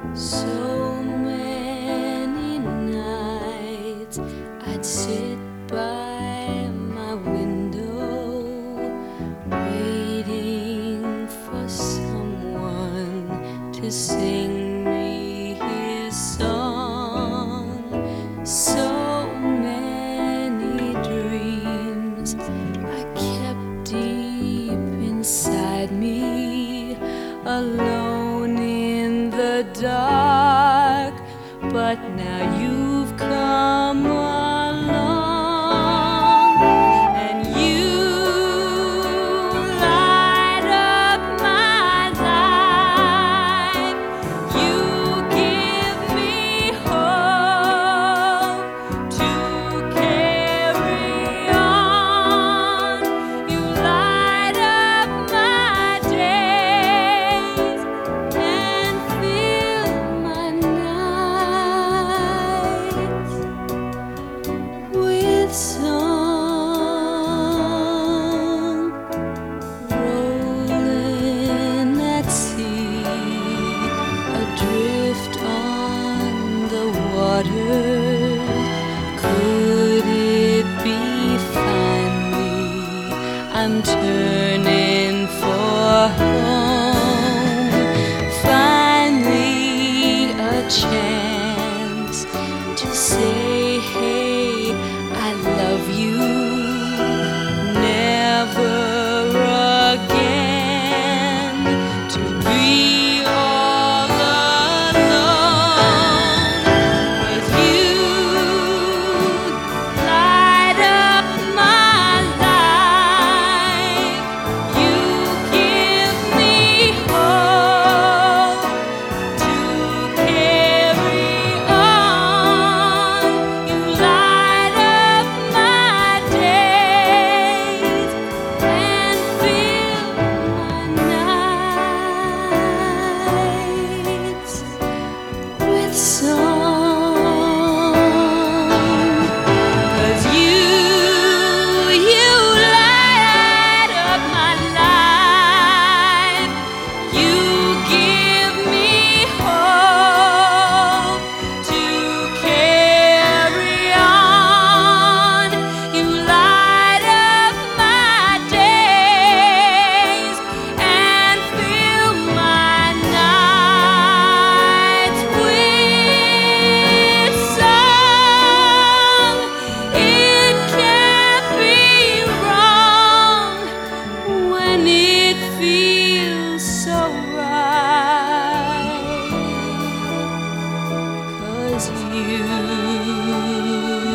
So many nights I'd sit by my window, waiting for someone to sing me his song. So many dreams I kept deep inside me, alone in the dark, but now you've come along and you light up my life. You give me hope to carry on. You light up my days and fill my nights with song. Rolling at sea, adrift on the waters. Could it be finally I'm turning for home? Finally a chance to say, hey, I love you. Never again to be all alone. 'Cause you light up my life. You give me hope to carry on. You light up my days and fill my nights with song. 'Cause you light up my life. You give me hope to carry on. You light up my days and fill my nights with song. It can't be wrong when it feels so right. 'Cause you